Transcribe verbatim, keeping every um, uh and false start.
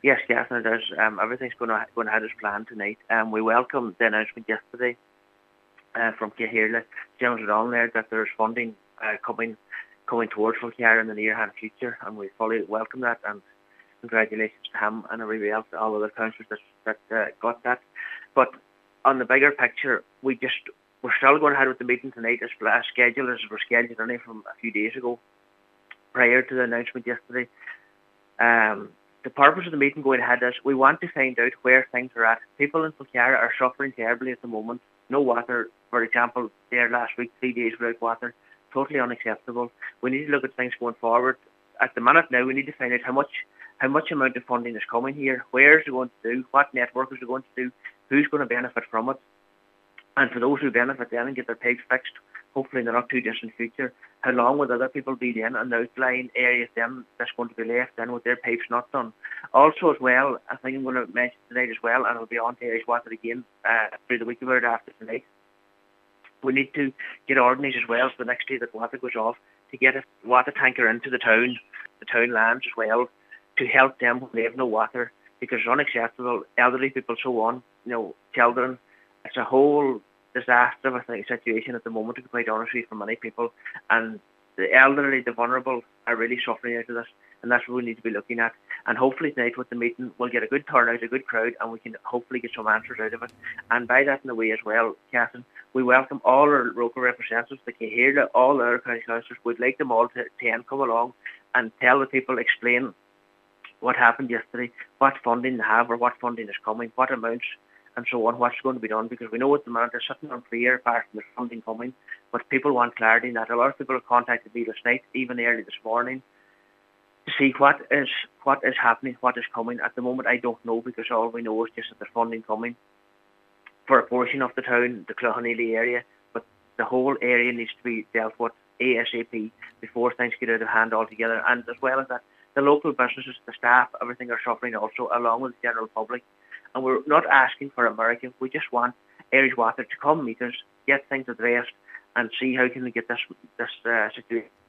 Yes, Catherine, there's um, everything's going to going ahead as planned tonight. Um, we welcomed the announcement yesterday uh, from Cahirla, James Ron there, that there's funding uh, coming coming towards Falkirk in the near hand future, and we fully welcome that. And congratulations to him and everybody else, all other councillors that that uh, got that. But on the bigger picture, we just we're still going ahead with the meeting tonight as scheduled as we're scheduled only from a few days ago, prior to the announcement yesterday. Um, the purpose of the meeting going ahead is we want to find out where things are at. People in Falkirk are suffering terribly at the moment. No water, for example, there last week, three days without water, totally unacceptable. We need to look at things going forward. At the minute now, we need to find out how much how much amount of funding is coming here, where is it going to do, what network is it going to do, who's going to benefit from it. And for those who benefit then and get their pipes fixed, hopefully in the not too distant future, how long will other people be then and the outlying areas then that's going to be left then with their pipes not done. Also as well, I think I'm going to mention tonight as well, and I'll be on to Irish Water again uh, through the week about it after tonight. We need to get ordinance as well for the next day that water goes off to get a water tanker into the town, the town lands as well, to help them when they have no water, because it's unacceptable. Elderly people, so on, you know, children. It's a whole disaster of a thing, situation at the moment, to be quite honest with you, for many people. And the elderly, the vulnerable, are really suffering out of this, and that's what we need to be looking at. And hopefully tonight with the meeting, we'll get a good turnout, a good crowd, and we can hopefully get some answers out of it. And by that in the way as well, Catherine, we welcome all our local representatives, the Cahirla, all our county councillors. We'd like them all to, to come along and tell the people, explain what happened yesterday, what funding they have or what funding is coming, what amounts, and so on, what's going to be done, because we know at the moment they're sitting on prayer apart from the funding coming, but people want clarity in that. A lot of people have contacted me this night, even early this morning, to see what is what is happening, what is coming. At the moment, I don't know, because all we know is just that there's funding coming for a portion of the town, the Cloughaneely area, but the whole area needs to be dealt with ASAP before things get out of hand altogether. And as well as that, the local businesses, the staff, everything are suffering also, along with the general public. And we're not asking for a miracle. We just want Irish Water to come meet us, get things addressed, and see how can we get this this uh, situation